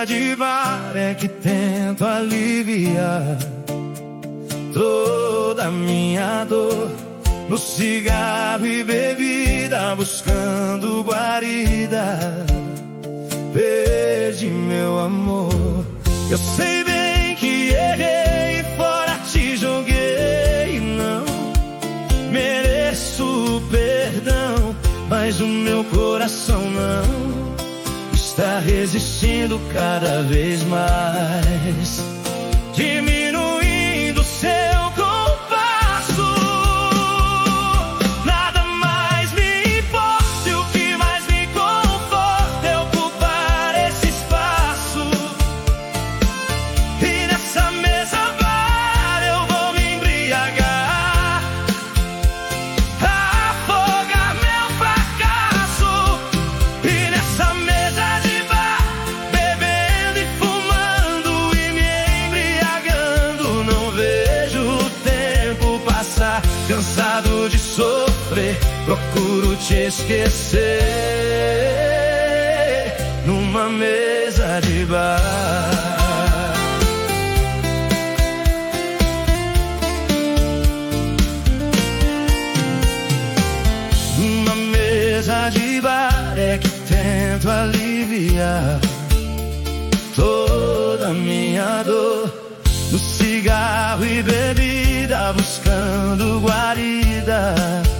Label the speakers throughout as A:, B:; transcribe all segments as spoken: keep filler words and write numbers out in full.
A: mesa de bar é que tento aliviar toda a minha dor, no cigarro e bebida, buscando guarida. Perdi meu amor. Eu sei bem que errei, fora te joguei. Não mereço perdão, mas o meu coração não está resistindo cada vez mais, diminuindo seu compasso. Nada mais me importa, e o que mais me conforta é ocupar esse espaço. E nessa mesa bar eu vou me embriagar, afogar meu fracasso. E nessa mesa de bar, bebendo e fumando e me embriagando, não vejo o tempo passar. Cansado de sofrer, procuro te esquecer numa mesa de bar. Numa mesa de bar é que tento aliviar toda a minha dor, no cigarro e bebida, buscando guarida.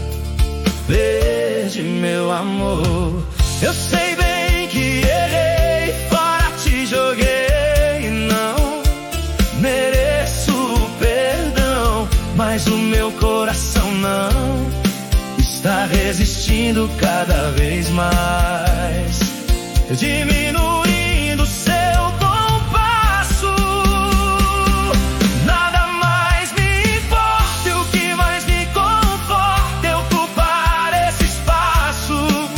A: Perdi meu amor. Eu sei bem que errei, fora te joguei. Não mereço perdão, mas o meu coração não está resistindo cada vez mais, diminuindo seu compasso. Nada mais me importa, e o que mais me conforta é ocupar esse espaço.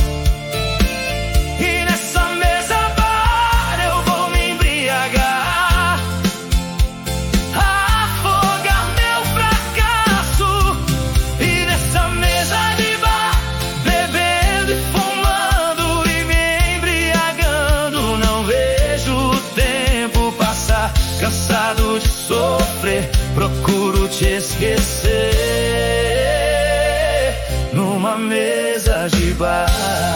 A: E nessa mesa bar eu vou me embriagar, afogar meu fracasso. E nessa mesa de bar, bebendo e fumando e me embriagando, não vejo o tempo passar. Cansado de sofrer, procuro te esquecer numa mesa de bar.